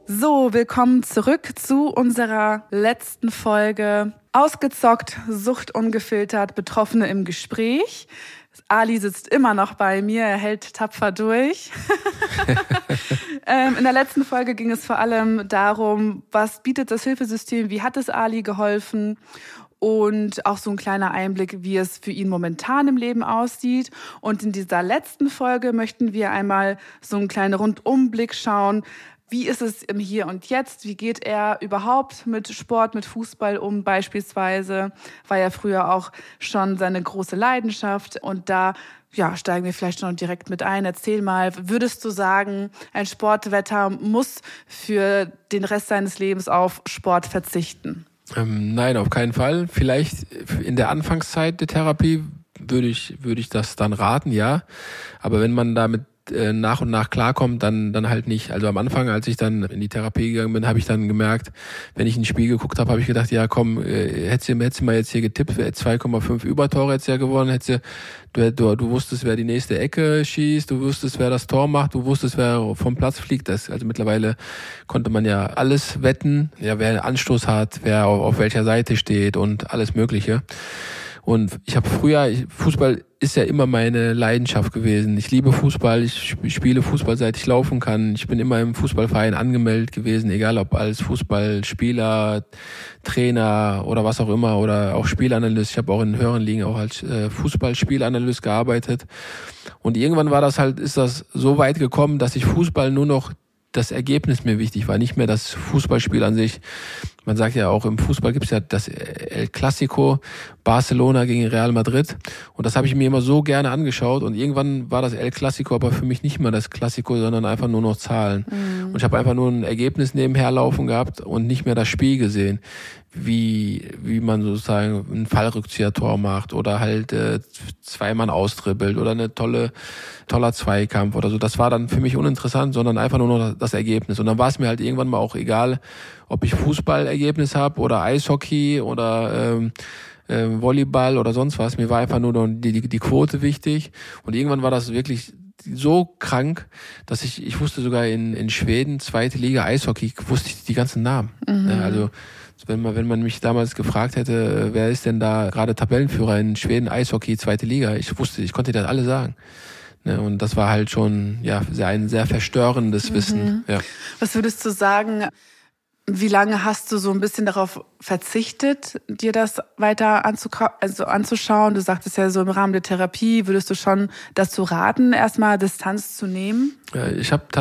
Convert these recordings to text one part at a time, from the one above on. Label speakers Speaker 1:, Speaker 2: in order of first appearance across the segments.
Speaker 1: So, willkommen zurück zu unserer letzten Folge. Ausgezockt, suchtungefiltert, Betroffene im Gespräch. Ali sitzt immer noch bei mir, er hält tapfer durch. In der letzten Folge ging es vor allem darum, was bietet das Hilfesystem, wie hat es Ali geholfen und auch so ein kleiner Einblick, wie es für ihn momentan im Leben aussieht. Und in dieser letzten Folge möchten wir einmal so einen kleinen Rundumblick schauen. Wie ist es im Hier und Jetzt? Wie geht er überhaupt mit Sport, mit Fußball um beispielsweise? War ja früher auch schon seine große Leidenschaft. Und da steigen wir vielleicht schon direkt mit ein. Erzähl mal, würdest du sagen, ein Sportwetter muss für den Rest seines Lebens auf Sport verzichten?
Speaker 2: Nein, auf keinen Fall. Vielleicht in der Anfangszeit der Therapie würde ich das dann raten, ja. Aber wenn man damit nach und nach klarkommt, dann halt nicht. Also am Anfang, als ich dann in die Therapie gegangen bin, habe ich dann gemerkt, wenn ich ein Spiel geguckt habe, habe ich gedacht, ja komm, hättest du mal jetzt hier getippt, 2,5 Übertore hättest du ja gewonnen, du wusstest, wer die nächste Ecke schießt, du wusstest, wer das Tor macht, du wusstest, wer vom Platz fliegt. Also mittlerweile konnte man ja alles wetten, ja, wer einen Anstoß hat, wer auf welcher Seite steht und alles Mögliche. Und ich habe Fußball ist ja immer meine Leidenschaft gewesen. Ich liebe Fußball, ich spiele Fußball, seit ich laufen kann. Ich bin immer im Fußballverein angemeldet gewesen, egal ob als Fußballspieler, Trainer oder was auch immer oder auch Spielanalyst. Ich habe auch in höheren Ligen auch als Fußballspielanalyst gearbeitet. Und irgendwann ist das so weit gekommen, dass ich Fußball nur noch das Ergebnis mir wichtig war, nicht mehr das Fußballspiel an sich. Man sagt ja auch, im Fußball gibt es ja das El Clasico, Barcelona gegen Real Madrid. Und das habe ich mir immer so gerne angeschaut. Und irgendwann war das El Clasico aber für mich nicht mehr das Clasico, sondern einfach nur noch Zahlen. Und ich habe einfach nur ein Ergebnis nebenher laufen gehabt und nicht mehr das Spiel gesehen, wie man sozusagen ein Fallrückzieher-Tor macht oder halt zwei Mann austribbelt oder toller Zweikampf oder so. Das war dann für mich uninteressant, sondern einfach nur noch das Ergebnis. Und dann war es mir halt irgendwann mal auch egal, ob ich Fußballergebnis habe oder Eishockey oder Volleyball oder sonst was. Mir war einfach nur die Quote wichtig. Und irgendwann war das wirklich so krank, dass ich wusste sogar in Schweden, zweite Liga Eishockey, wusste ich die ganzen Namen. Ja, also wenn man mich damals gefragt hätte, wer ist denn da gerade Tabellenführer in Schweden Eishockey, zweite Liga, ich konnte das alle sagen. Und das war halt schon ein sehr verstörendes Wissen. Ja.
Speaker 1: Was würdest du sagen, wie lange hast du so ein bisschen darauf verzichtet, dir das weiter anzuschauen? Du sagtest ja so im Rahmen der Therapie, würdest du schon dazu raten, erstmal Distanz zu nehmen?
Speaker 2: Ich habe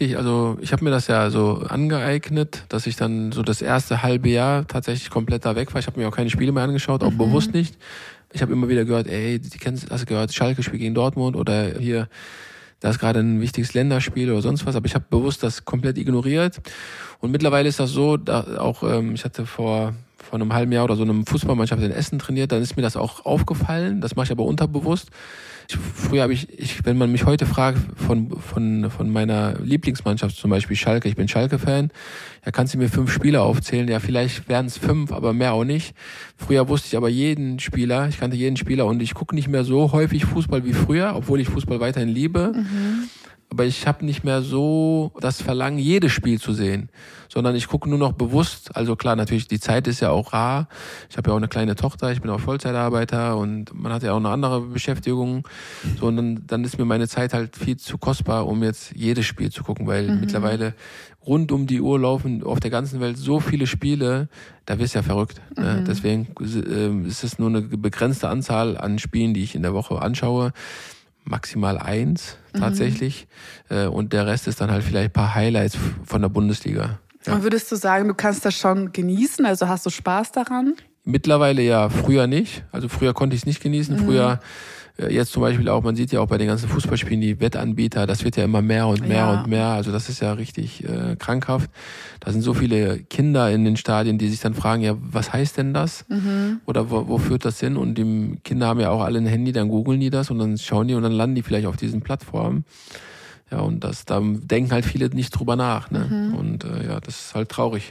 Speaker 2: mir das ja so angeeignet, dass ich dann so das erste halbe Jahr tatsächlich komplett da weg war. Ich habe mir auch keine Spiele mehr angeschaut, auch bewusst nicht. Ich habe immer wieder gehört, hast du gehört, Schalke spielt gegen Dortmund oder hier, da ist gerade ein wichtiges Länderspiel oder sonst was, aber ich habe bewusst das komplett ignoriert. Und mittlerweile ist das so, ich hatte vor einem halben Jahr oder so eine Fußballmannschaft in Essen trainiert, dann ist mir das auch aufgefallen, das mache ich aber unterbewusst. Früher habe wenn man mich heute fragt von meiner Lieblingsmannschaft, zum Beispiel Schalke, ich bin Schalke-Fan, ja, kannst du mir 5 Spieler aufzählen? Ja, vielleicht wären es 5, aber mehr auch nicht. Früher wusste ich aber ich kannte jeden Spieler und ich gucke nicht mehr so häufig Fußball wie früher, obwohl ich Fußball weiterhin liebe. Aber ich habe nicht mehr so das Verlangen, jedes Spiel zu sehen, sondern ich gucke nur noch bewusst. Also klar, natürlich, die Zeit ist ja auch rar. Ich habe ja auch eine kleine Tochter, ich bin auch Vollzeitarbeiter und man hat ja auch eine andere Beschäftigung. So, und dann ist mir meine Zeit halt viel zu kostbar, um jetzt jedes Spiel zu gucken, weil mittlerweile rund um die Uhr laufen auf der ganzen Welt so viele Spiele, da wirst du ja verrückt. Ne? Deswegen ist es nur eine begrenzte Anzahl an Spielen, die ich in der Woche anschaue. Maximal 1 tatsächlich. Und der Rest ist dann halt vielleicht ein paar Highlights von der Bundesliga. Ja.
Speaker 1: Und würdest du sagen, du kannst das schon genießen? Also hast du Spaß daran?
Speaker 2: Mittlerweile ja, früher nicht. Also früher konnte ich es nicht genießen. Früher, jetzt zum Beispiel auch, man sieht ja auch bei den ganzen Fußballspielen, die Wettanbieter, das wird ja immer mehr und mehr und mehr. Also das ist ja richtig krankhaft. Da sind so viele Kinder in den Stadien, die sich dann fragen, ja, was heißt denn das? Oder wo führt das hin? Und die Kinder haben ja auch alle ein Handy, dann googeln die das und dann schauen die und dann landen die vielleicht auf diesen Plattformen. Ja, und da denken halt viele nicht drüber nach. Ne? Und das ist halt traurig.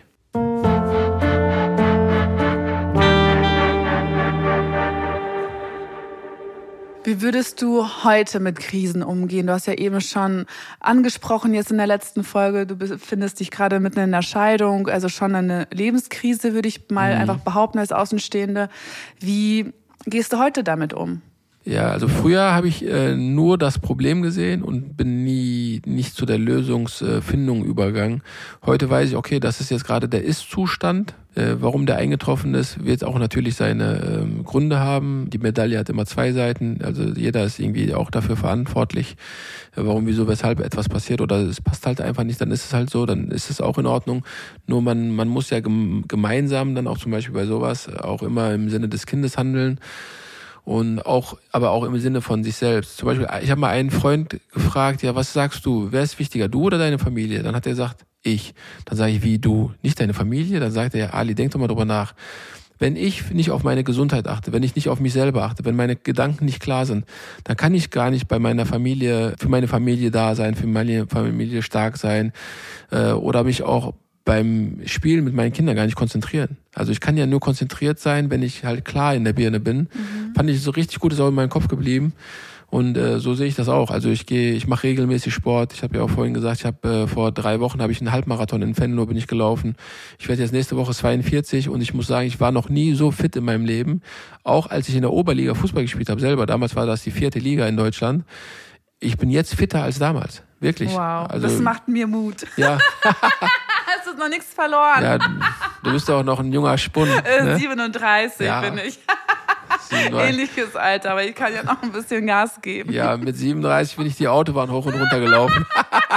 Speaker 1: Wie Wie würdest du heute mit Krisen umgehen? Du hast ja eben schon angesprochen, jetzt in der letzten Folge, du befindest dich gerade mitten in der Scheidung, also schon eine Lebenskrise, würde ich mal einfach behaupten als Außenstehende. Wie gehst du heute damit um?
Speaker 2: Ja, also früher habe ich nur das Problem gesehen und bin nicht zu der Lösungsfindung übergegangen. Heute weiß ich, okay, das ist jetzt gerade der Ist-Zustand. Warum der eingetroffen ist, wird auch natürlich seine Gründe haben. Die Medaille hat immer zwei Seiten, also jeder ist irgendwie auch dafür verantwortlich, warum, wieso, weshalb etwas passiert oder es passt halt einfach nicht, dann ist es halt so, dann ist es auch in Ordnung. Nur man muss ja gemeinsam dann auch zum Beispiel bei sowas auch immer im Sinne des Kindes handeln. Und aber auch im Sinne von sich selbst. Zum Beispiel, ich habe mal einen Freund gefragt, ja, was sagst du? Wer ist wichtiger, du oder deine Familie? Dann hat er gesagt, ich. Dann sage ich, wie du? Nicht deine Familie? Dann sagt er, ja, Ali, denk doch mal drüber nach. Wenn ich nicht auf meine Gesundheit achte, wenn ich nicht auf mich selber achte, wenn meine Gedanken nicht klar sind, dann kann ich gar nicht bei meiner Familie, für meine Familie da sein, für meine Familie stark sein oder mich auch beim Spielen mit meinen Kindern gar nicht konzentrieren. Also ich kann ja nur konzentriert sein, wenn ich halt klar in der Birne bin. Fand ich so richtig gut, ist auch in meinem Kopf geblieben. Und so sehe ich das auch. Also ich mache regelmäßig Sport. Ich habe ja auch vorhin gesagt, vor 3 Wochen habe ich einen Halbmarathon in Venlo bin ich gelaufen. Ich werde jetzt nächste Woche 42 und ich muss sagen, ich war noch nie so fit in meinem Leben. Auch als ich in der Oberliga Fußball gespielt habe selber. Damals war das die 4. Liga in Deutschland. Ich bin jetzt fitter als damals. Wirklich.
Speaker 1: Wow,
Speaker 2: also,
Speaker 1: das macht mir Mut.
Speaker 2: Ja.
Speaker 1: Hast du noch nichts verloren?
Speaker 2: Ja, du bist ja auch noch ein junger Spund. Ne?
Speaker 1: 37 bin ich. 37. Ähnliches Alter, aber ich kann ja noch ein bisschen Gas geben.
Speaker 2: Ja, mit 37 bin ich die Autobahn hoch und runter gelaufen.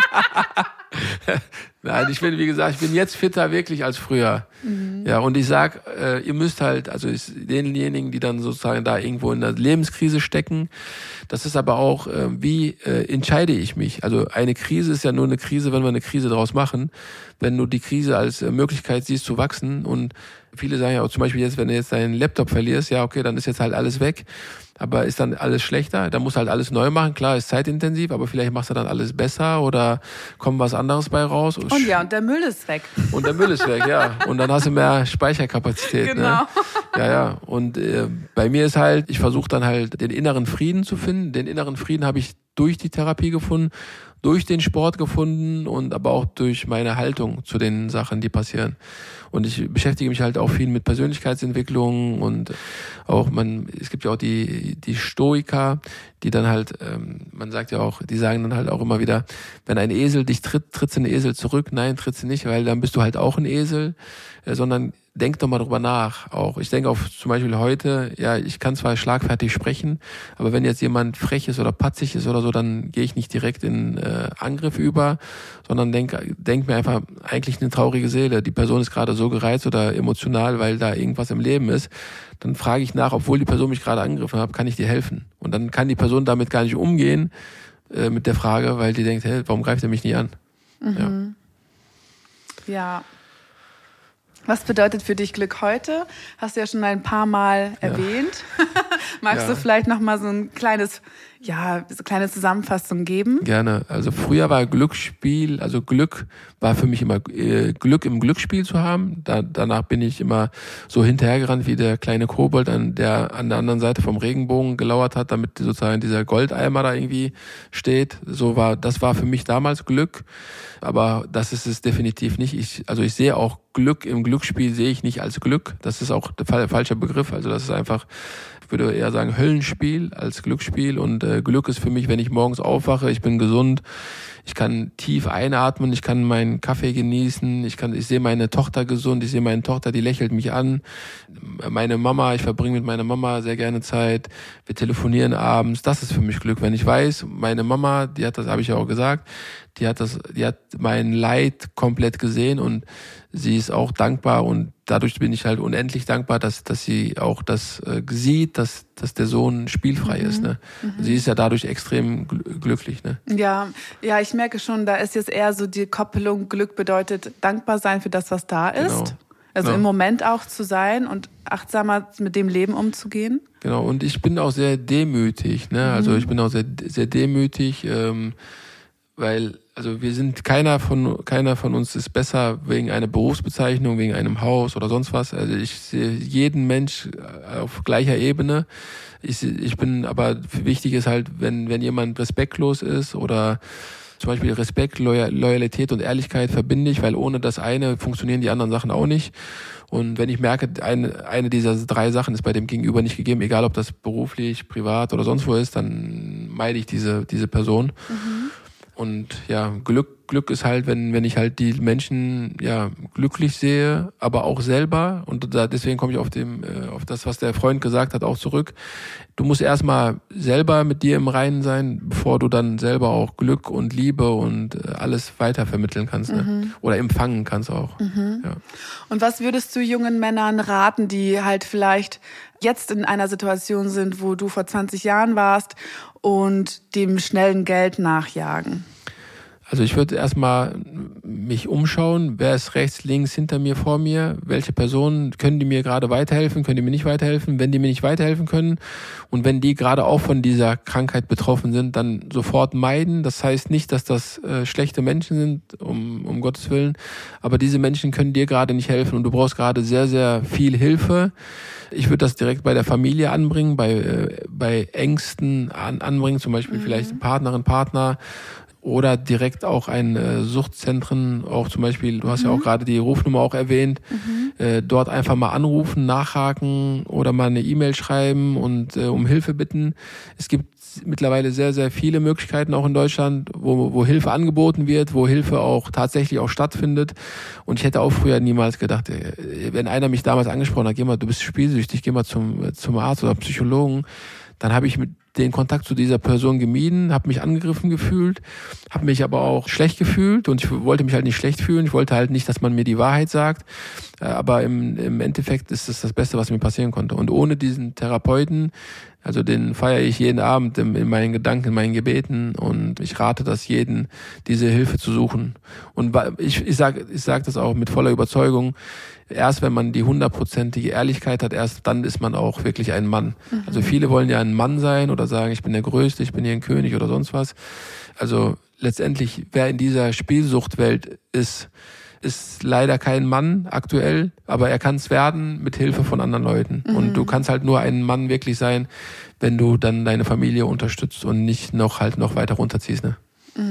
Speaker 2: Nein, wie gesagt, ich bin jetzt fitter wirklich als früher. Ja, und ich sag, ihr müsst halt, also denjenigen, die dann sozusagen da irgendwo in der Lebenskrise stecken, das ist aber auch, wie entscheide ich mich? Also eine Krise ist ja nur eine Krise, wenn wir eine Krise daraus machen. Wenn du die Krise als Möglichkeit siehst zu wachsen und viele sagen ja auch zum Beispiel jetzt, wenn du jetzt deinen Laptop verlierst, ja okay, dann ist jetzt halt alles weg. Aber ist dann alles schlechter? Dann musst du halt alles neu machen. Klar, ist zeitintensiv, aber vielleicht machst du dann alles besser oder kommt was anderes bei raus.
Speaker 1: Und der Müll ist weg.
Speaker 2: Und der Müll ist weg, ja. Und dann hast du mehr Speicherkapazität.
Speaker 1: Genau.
Speaker 2: Ne? Ja. Und bei mir ist halt, ich versuche dann halt den inneren Frieden zu finden. Den inneren Frieden habe ich durch die Therapie gefunden, durch den Sport gefunden und aber auch durch meine Haltung zu den Sachen, die passieren. Und ich beschäftige mich halt auch viel mit Persönlichkeitsentwicklung und auch es gibt ja auch die Stoiker, die dann halt, man sagt ja auch, die sagen dann halt auch immer wieder, wenn ein Esel dich trittst du den Esel zurück? Nein, trittst du nicht, weil dann bist du halt auch ein Esel, sondern denk doch mal drüber nach auch. Ich denke auch zum Beispiel heute, ja, ich kann zwar schlagfertig sprechen, aber wenn jetzt jemand frech ist oder patzig ist oder so, dann gehe ich nicht direkt in Angriff über, sondern denk mir einfach, eigentlich eine traurige Seele. Die Person ist gerade so gereizt oder emotional, weil da irgendwas im Leben ist. Dann frage ich nach, obwohl die Person mich gerade angegriffen hat, kann ich dir helfen? Und dann kann die Person damit gar nicht umgehen mit der Frage, weil die denkt, hey, warum greift er mich nie an?
Speaker 1: Ja. Was bedeutet für dich Glück heute? Hast du ja schon ein paar Mal erwähnt. Magst du vielleicht noch mal so eine kleine Zusammenfassung geben?
Speaker 2: Gerne. Also früher war Glücksspiel, also Glück war für mich immer Glück im Glücksspiel zu haben. Danach bin ich immer so hinterhergerannt wie der kleine Kobold, der an der anderen Seite vom Regenbogen gelauert hat, damit sozusagen dieser Goldeimer da irgendwie steht. Das war für mich damals Glück. Aber das ist es definitiv nicht. Ich sehe auch Glück im Glücksspiel sehe ich nicht als Glück. Das ist auch der falsche Begriff. Also das ist einfach, ich würde eher sagen Höllenspiel als Glücksspiel. Und Glück ist für mich, wenn ich morgens aufwache, ich bin gesund, ich kann tief einatmen, ich kann meinen Kaffee genießen, ich sehe meine Tochter gesund, ich sehe meine Tochter, die lächelt mich an. Ich verbringe mit meiner Mama sehr gerne Zeit, wir telefonieren abends, das ist für mich Glück. Wenn ich weiß, meine Mama, die hat das, habe ich ja auch gesagt, die hat mein Leid komplett gesehen und sie ist auch dankbar und dadurch bin ich halt unendlich dankbar, dass sie auch das sieht, dass der Sohn spielfrei ist. Ne? Sie ist ja dadurch extrem glücklich. Ne?
Speaker 1: Ja, ich merke schon, da ist jetzt eher so die Koppelung, Glück bedeutet dankbar sein für das, was da ist. Genau. Also im Moment auch zu sein und achtsamer mit dem Leben umzugehen.
Speaker 2: Genau, und ich bin auch sehr demütig. Ne? Also ich bin auch sehr, sehr demütig, weil Also wir sind, keiner von uns ist besser wegen einer Berufsbezeichnung, wegen einem Haus oder sonst was. Also ich sehe jeden Mensch auf gleicher Ebene. Ich bin, aber wichtig ist halt, wenn jemand respektlos ist oder zum Beispiel Respekt, Loyalität und Ehrlichkeit verbinde ich, weil ohne das eine funktionieren die anderen Sachen auch nicht. Und wenn ich merke, eine dieser 3 Sachen ist bei dem Gegenüber nicht gegeben, egal ob das beruflich, privat oder sonst wo ist, dann meide ich diese Person. Mhm. Und ja, Glück ist halt, wenn ich halt die Menschen ja glücklich sehe, aber auch selber. Und deswegen komme ich auf das, was der Freund gesagt hat, auch zurück. Du musst erstmal selber mit dir im Reinen sein, bevor du dann selber auch Glück und Liebe und alles weiter vermitteln kannst, ne? Oder empfangen kannst auch. Mhm. Ja.
Speaker 1: Und was würdest du jungen Männern raten, die halt vielleicht jetzt in einer Situation sind, wo du vor 20 Jahren warst und dem schnellen Geld nachjagen?
Speaker 2: Also ich würde erstmal mich umschauen, wer ist rechts, links, hinter mir, vor mir, welche Personen können die mir gerade weiterhelfen, können die mir nicht weiterhelfen, wenn die mir nicht weiterhelfen können und wenn die gerade auch von dieser Krankheit betroffen sind, dann sofort meiden. Das heißt nicht, dass das schlechte Menschen sind, um Gottes Willen, aber diese Menschen können dir gerade nicht helfen und du brauchst gerade sehr, sehr viel Hilfe. Ich würde das direkt bei der Familie anbringen, bei Ängsten anbringen, zum Beispiel vielleicht Partnerin, Partner, oder direkt auch ein Suchtzentren, auch zum Beispiel, du hast ja auch gerade die Rufnummer auch erwähnt, dort einfach mal anrufen, nachhaken oder mal eine E-Mail schreiben und um Hilfe bitten. Es gibt mittlerweile sehr, sehr viele Möglichkeiten auch in Deutschland, wo Hilfe angeboten wird, wo Hilfe auch tatsächlich auch stattfindet. Und ich hätte auch früher niemals gedacht, wenn einer mich damals angesprochen hat, geh mal, du bist spielsüchtig, geh mal zum Arzt oder Psychologen, dann habe ich mit den Kontakt zu dieser Person gemieden, habe mich angegriffen gefühlt, habe mich aber auch schlecht gefühlt und ich wollte mich halt nicht schlecht fühlen. Ich wollte halt nicht, dass man mir die Wahrheit sagt, aber im Endeffekt ist das Beste, was mir passieren konnte. Und ohne diesen Therapeuten, also den feiere ich jeden Abend in meinen Gedanken, in meinen Gebeten und ich rate das jeden, diese Hilfe zu suchen. Und ich sag das auch mit voller Überzeugung, erst wenn man die 100%ige Ehrlichkeit hat, erst dann ist man auch wirklich ein Mann. Mhm. Also viele wollen ja ein Mann sein oder sagen, ich bin der Größte, ich bin hier ein König oder sonst was. Also letztendlich, wer in dieser Spielsuchtwelt ist leider kein Mann aktuell, aber er kann es werden mit Hilfe von anderen Leuten. Mhm. Und du kannst halt nur ein Mann wirklich sein, wenn du dann deine Familie unterstützt und nicht noch weiter runterziehst, ne?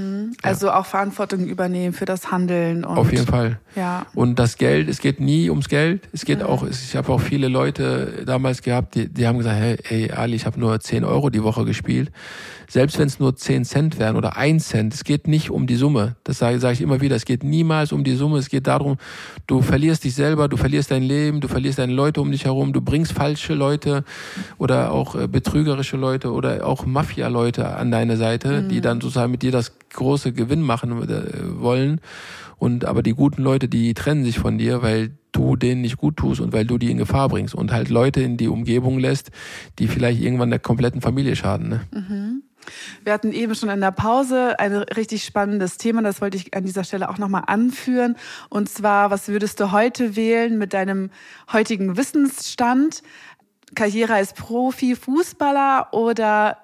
Speaker 1: Also auch Verantwortung übernehmen für das Handeln. Und
Speaker 2: auf jeden Fall.
Speaker 1: Ja.
Speaker 2: Und das Geld, es geht nie ums Geld. Es geht auch, ich habe auch viele Leute damals gehabt, die haben gesagt, hey Ali, ich habe nur 10 Euro die Woche gespielt. Selbst wenn es nur 10 Cent wären oder 1 Cent, es geht nicht um die Summe. Das sage ich immer wieder, es geht niemals um die Summe. Es geht darum, du verlierst dich selber, du verlierst dein Leben, du verlierst deine Leute um dich herum, du bringst falsche Leute oder auch betrügerische Leute oder auch Mafia-Leute an deine Seite, die dann sozusagen mit dir das große Gewinn machen wollen. Aber die guten Leute, die trennen sich von dir, weil du denen nicht gut tust und weil du die in Gefahr bringst und halt Leute in die Umgebung lässt, die vielleicht irgendwann der kompletten Familie schaden. Ne?
Speaker 1: Mhm. Wir hatten eben schon in der Pause ein richtig spannendes Thema, das wollte ich an dieser Stelle auch nochmal anführen. Und zwar, was würdest du heute wählen mit deinem heutigen Wissensstand? Karriere als Profi, Fußballer oder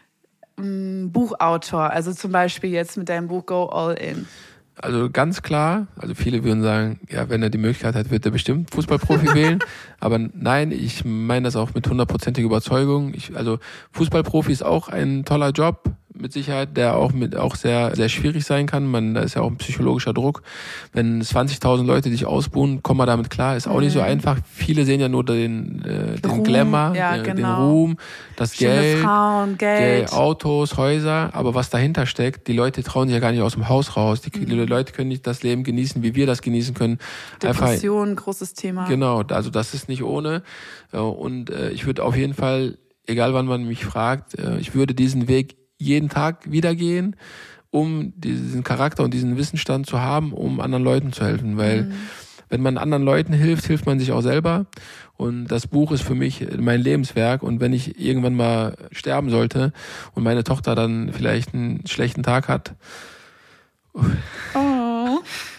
Speaker 1: Buchautor? Also zum Beispiel jetzt mit deinem Buch Go All In.
Speaker 2: Also ganz klar, also viele würden sagen, ja, wenn er die Möglichkeit hat, wird er bestimmt Fußballprofi wählen. Aber nein, ich meine das auch mit 100%iger Überzeugung. Also Fußballprofi ist auch ein toller Job, mit Sicherheit, der auch sehr, sehr schwierig sein kann. Da ist ja auch ein psychologischer Druck. Wenn 20.000 Leute dich ausbuhen, komm mal damit klar, ist auch nicht so einfach. Viele sehen ja nur den
Speaker 1: Ruhm,
Speaker 2: Glamour,
Speaker 1: ja,
Speaker 2: den Ruhm, das
Speaker 1: schöne
Speaker 2: Geld,
Speaker 1: Frauen, Geld,
Speaker 2: Autos, Häuser. Aber was dahinter steckt, die Leute trauen sich ja gar nicht aus dem Haus raus. Die Leute können nicht das Leben genießen, wie wir das genießen können.
Speaker 1: Depression, großes Thema.
Speaker 2: Genau, also das ist nicht ohne. Und ich würde auf jeden Fall, egal wann man mich fragt, ich würde diesen Weg jeden Tag wieder gehen, um diesen Charakter und diesen Wissensstand zu haben, um anderen Leuten zu helfen. Weil wenn man anderen Leuten hilft, hilft man sich auch selber. Und das Buch ist für mich mein Lebenswerk. Und wenn ich irgendwann mal sterben sollte und meine Tochter dann vielleicht einen schlechten Tag hat.
Speaker 1: Oh.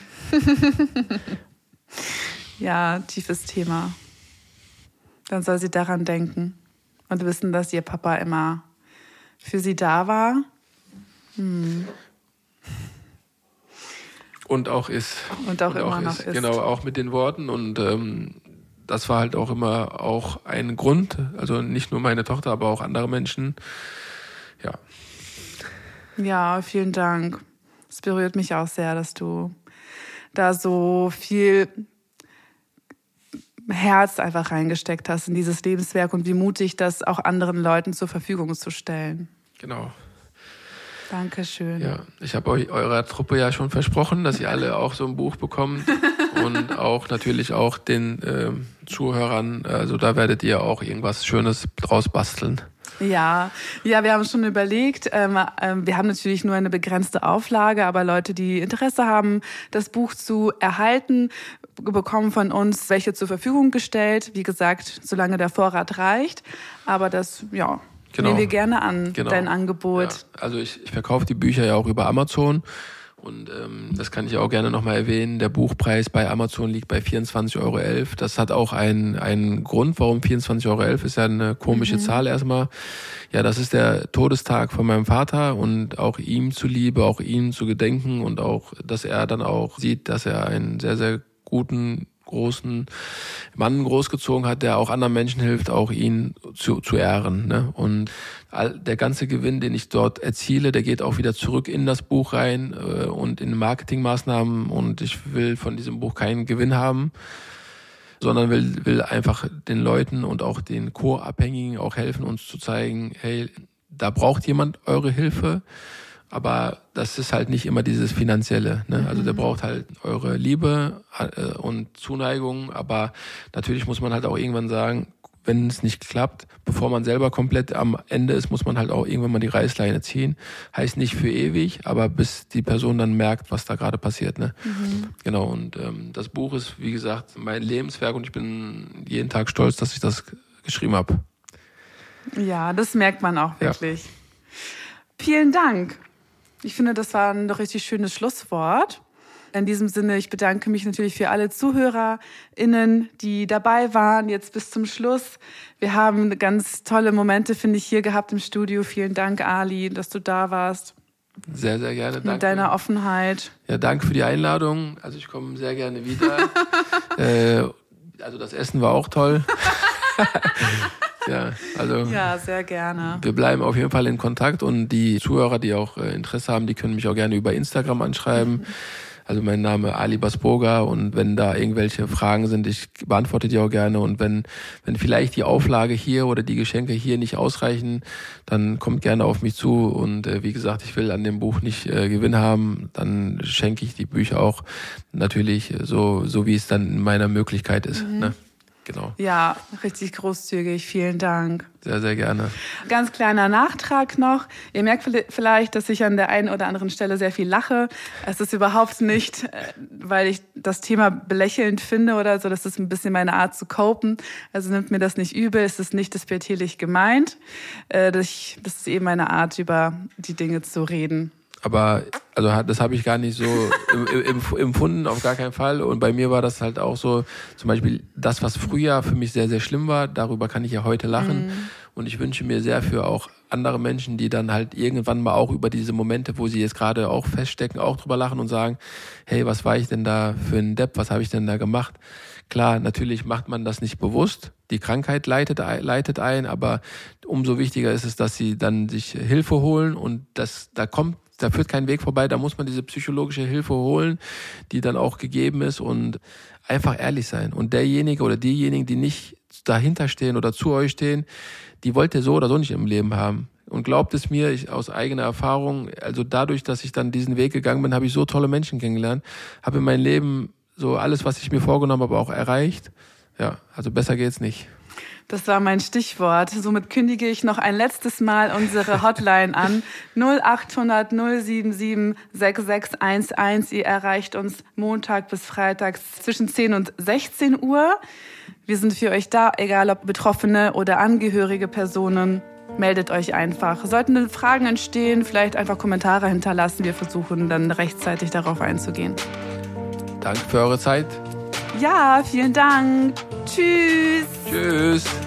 Speaker 1: Ja, tiefes Thema. Dann soll sie daran denken und wissen, dass ihr Papa immer für sie da war.
Speaker 2: Und auch ist.
Speaker 1: Und auch immer noch ist.
Speaker 2: Genau, auch mit den Worten. Und das war halt auch immer auch ein Grund, also nicht nur meine Tochter, aber auch andere Menschen. Ja.
Speaker 1: Ja, vielen Dank. Es berührt mich auch sehr, dass du da so viel Herz einfach reingesteckt hast in dieses Lebenswerk und wie mutig, das auch anderen Leuten zur Verfügung zu stellen.
Speaker 2: Genau.
Speaker 1: Dankeschön.
Speaker 2: Ja, ich habe eurer Truppe ja schon versprochen, dass ihr alle auch so ein Buch bekommt und auch natürlich auch den Zuhörern, also da werdet ihr auch irgendwas Schönes draus basteln.
Speaker 1: Ja, wir haben schon überlegt, wir haben natürlich nur eine begrenzte Auflage, aber Leute, die Interesse haben, das Buch zu erhalten, bekommen von uns welche zur Verfügung gestellt. Wie gesagt, solange der Vorrat reicht, aber das, ja, nehmen wir gerne an, dein Angebot.
Speaker 2: Ja, also ich verkaufe die Bücher ja auch über Amazon. Und das kann ich auch gerne nochmal erwähnen. Der Buchpreis bei Amazon liegt bei 24,11 €. Das hat auch einen Grund, warum 24,11 € ist ja eine komische Zahl erstmal. Ja, das ist der Todestag von meinem Vater und auch ihm zuliebe, auch ihm zu gedenken und auch, dass er dann auch sieht, dass er einen sehr, sehr guten, großen Mann großgezogen hat, der auch anderen Menschen hilft, auch ihn zu ehren. Ne? Und der ganze Gewinn, den ich dort erziele, der geht auch wieder zurück in das Buch rein und in Marketingmaßnahmen. Und ich will von diesem Buch keinen Gewinn haben, sondern will einfach den Leuten und auch den Co-Abhängigen auch helfen, uns zu zeigen, hey, da braucht jemand eure Hilfe. Aber das ist halt nicht immer dieses Finanzielle. Ne? Also der braucht halt eure Liebe und Zuneigung. Aber natürlich muss man halt auch irgendwann sagen, wenn es nicht klappt, bevor man selber komplett am Ende ist, muss man halt auch irgendwann mal die Reißleine ziehen. Heißt nicht für ewig, aber bis die Person dann merkt, was da gerade passiert. Ne? Genau, und das Buch ist, wie gesagt, mein Lebenswerk und ich bin jeden Tag stolz, dass ich das geschrieben habe.
Speaker 1: Ja, das merkt man auch wirklich. Ja. Vielen Dank. Ich finde, das war ein richtig schönes Schlusswort. In diesem Sinne, ich bedanke mich natürlich für alle ZuhörerInnen, die dabei waren, jetzt bis zum Schluss. Wir haben ganz tolle Momente, finde ich, hier gehabt im Studio. Vielen Dank, Ali, dass du da warst.
Speaker 2: Sehr, sehr gerne. Danke.
Speaker 1: Mit deiner Offenheit.
Speaker 2: Ja, danke für die Einladung. Also ich komme sehr gerne wieder. Also das Essen war auch toll. Ja, also
Speaker 1: ja, sehr gerne.
Speaker 2: Wir bleiben auf jeden Fall in Kontakt und die Zuhörer, die auch Interesse haben, die können mich auch gerne über Instagram anschreiben. Also mein Name Ali Basboga und wenn da irgendwelche Fragen sind, ich beantworte die auch gerne und wenn vielleicht die Auflage hier oder die Geschenke hier nicht ausreichen, dann kommt gerne auf mich zu und wie gesagt, ich will an dem Buch nicht Gewinn haben, dann schenke ich die Bücher auch natürlich so wie es dann in meiner Möglichkeit ist, ne? Genau.
Speaker 1: Ja, richtig großzügig. Vielen Dank.
Speaker 2: Sehr, sehr gerne.
Speaker 1: Ganz kleiner Nachtrag noch. Ihr merkt vielleicht, dass ich an der einen oder anderen Stelle sehr viel lache. Es ist überhaupt nicht, weil ich das Thema belächelnd finde oder so. Das ist ein bisschen meine Art zu copen. Also nimmt mir das nicht übel. Es ist nicht despektierlich gemeint. Das ist eben meine Art, über die Dinge zu reden.
Speaker 2: Aber also das habe ich gar nicht so empfunden, auf gar keinen Fall. Und bei mir war das halt auch so, zum Beispiel das, was früher für mich sehr, sehr schlimm war, darüber kann ich ja heute lachen. Und ich wünsche mir sehr für auch andere Menschen, die dann halt irgendwann mal auch über diese Momente, wo sie jetzt gerade auch feststecken, auch drüber lachen und sagen, hey, was war ich denn da für ein Depp, was habe ich denn da gemacht? Klar, natürlich macht man das nicht bewusst. Die Krankheit leitet ein, aber umso wichtiger ist es, dass sie dann sich Hilfe holen und da führt kein Weg vorbei, da muss man diese psychologische Hilfe holen, die dann auch gegeben ist und einfach ehrlich sein. Und derjenige oder diejenigen, die nicht dahinter stehen oder zu euch stehen, die wollt ihr so oder so nicht im Leben haben. Und glaubt es mir, ich aus eigener Erfahrung, also dadurch, dass ich dann diesen Weg gegangen bin, habe ich so tolle Menschen kennengelernt, habe in meinem Leben so alles, was ich mir vorgenommen habe, auch erreicht. Ja, also besser geht's nicht.
Speaker 1: Das war mein Stichwort. Somit kündige ich noch ein letztes Mal unsere Hotline an. 0800 077 6611. Ihr erreicht uns Montag bis Freitag zwischen 10 und 16 Uhr. Wir sind für euch da, egal ob Betroffene oder angehörige Personen. Meldet euch einfach. Sollten Fragen entstehen, vielleicht einfach Kommentare hinterlassen. Wir versuchen dann rechtzeitig darauf einzugehen.
Speaker 2: Danke für eure Zeit.
Speaker 1: Ja, vielen Dank. Tschüss.
Speaker 2: Tschüss.